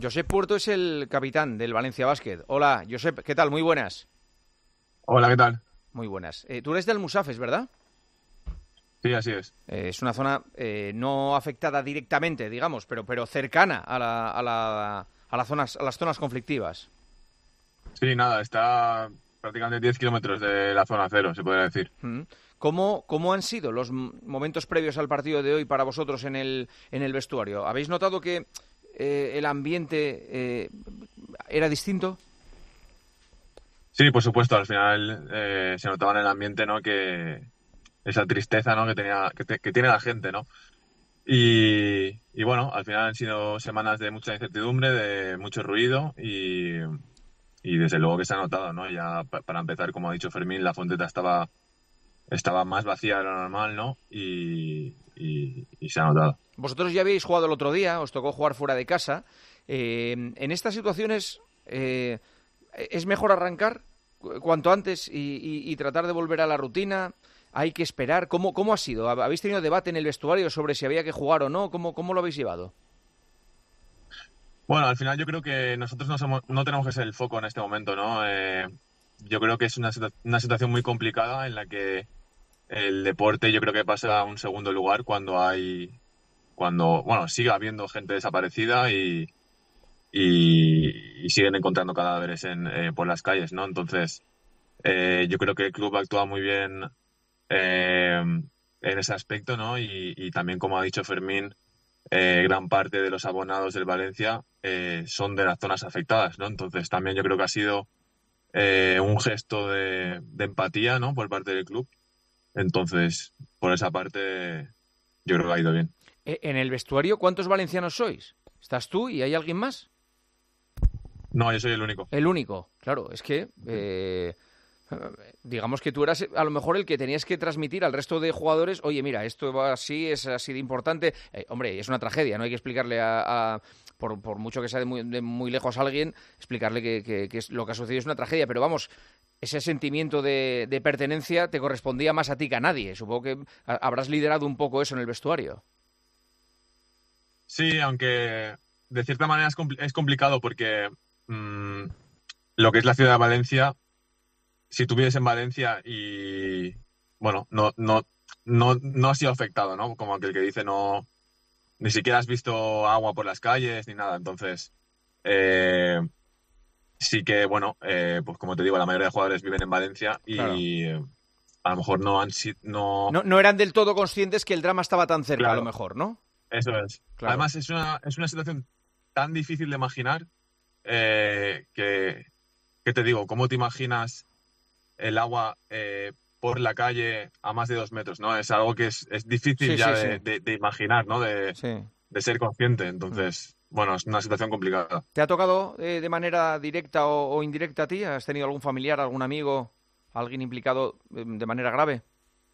Josep Puerto es el capitán del Valencia Basket. Hola, Josep, ¿qué tal? Muy buenas. Hola, ¿qué tal? Muy buenas. Tú eres de Almusafes, ¿verdad? Sí, así es. Es una zona no afectada directamente, digamos, pero cercana a las zonas conflictivas. Sí, nada, está prácticamente 10 kilómetros de la zona cero, se podría decir. Mm. ¿Cómo han sido los momentos previos al partido de hoy para vosotros en el vestuario? ¿Habéis notado que el ambiente era distinto? Sí, por supuesto, al final se notaba en el ambiente, ¿no? Que esa tristeza, ¿no? Que tiene la gente, ¿no? Y bueno, al final han sido semanas de mucha incertidumbre, de mucho ruido y desde luego que se ha notado, ¿no? Ya para empezar, como ha dicho Fermín, la Fonteta estaba más vacía de lo normal, ¿no? Y se ha notado. Vosotros ya habéis jugado el otro día, os tocó jugar fuera de casa. En estas situaciones es mejor arrancar cuanto antes y tratar de volver a la rutina. Hay que esperar. ¿Cómo ha sido? ¿Habéis tenido debate en el vestuario sobre si había que jugar o no? ¿Cómo lo habéis llevado? Bueno, al final yo creo que nosotros no tenemos que ser el foco en este momento, ¿no? Yo creo que es una situación muy complicada en la que el deporte yo creo que pasa a un segundo lugar bueno, sigue habiendo gente desaparecida y siguen encontrando cadáveres por las calles, ¿no? Entonces, yo creo que el club actúa muy bien en ese aspecto, ¿no? Y también, como ha dicho Fermín, gran parte de los abonados del Valencia son de las zonas afectadas, ¿no? Entonces también yo creo que ha sido un gesto de empatía, ¿no? Por parte del club. Entonces, por esa parte, yo creo que ha ido bien. En el vestuario, ¿cuántos valencianos sois? ¿Estás tú y hay alguien más? No, yo soy el único. El único. Claro, es que digamos que tú eras a lo mejor el que tenías que transmitir al resto de jugadores, oye, mira, esto va así, es así de importante. Hombre, es una tragedia, no hay que explicarle por mucho que sea de muy lejos a alguien, explicarle que lo que ha sucedido es una tragedia, pero vamos, ese sentimiento de pertenencia te correspondía más a ti que a nadie. Supongo que habrás liderado un poco eso en el vestuario. Sí, aunque de cierta manera es complicado porque mm, lo que es la ciudad de Valencia, si tú vives en Valencia y, bueno, no has sido afectado, ¿no? Como aquel que dice, no, ni siquiera has visto agua por las calles ni nada. Entonces, eh, sí que, bueno, pues como te digo, la mayoría de jugadores viven en Valencia Claro. y a lo mejor no han sido, no, No eran del todo conscientes que el drama estaba tan cerca, a lo claro, mejor, ¿no? eso es. Claro. Además, es una situación tan difícil de imaginar eh, que, que te digo, ¿cómo te imaginas el agua por la calle a más de 2 metros, ¿no? Es algo que es difícil Sí, ya sí, sí. de imaginar, ¿no? Sí. De ser consciente. Mm. Entonces, bueno, es una situación complicada. ¿Te ha tocado de manera directa o indirecta a ti? ¿Has tenido algún familiar, algún amigo, alguien implicado de manera grave?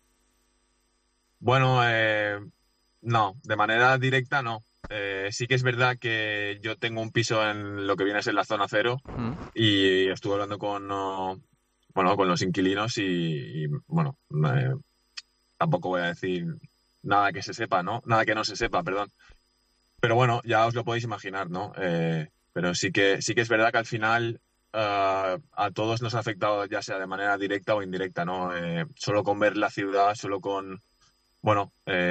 Bueno, no, de manera directa no. Sí que es verdad que yo tengo un piso en lo que viene a ser la zona cero Mm. y estuve hablando bueno, con los inquilinos bueno, tampoco voy a decir nada que se sepa, ¿no? Nada que no se sepa, perdón. Pero bueno, ya os lo podéis imaginar, ¿no? Pero sí que es verdad que al final a todos nos ha afectado, ya sea de manera directa o indirecta, ¿no? Solo con ver la ciudad, solo con, bueno,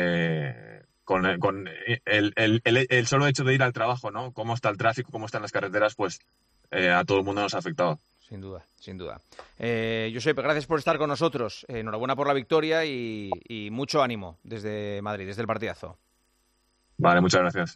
con el solo hecho de ir al trabajo, ¿no? Cómo está el tráfico, cómo están las carreteras, pues a todo el mundo nos ha afectado. Sin duda, sin duda. Josep, gracias por estar con nosotros. Enhorabuena por la victoria y mucho ánimo desde Madrid, desde el partidazo. Vale, muchas gracias.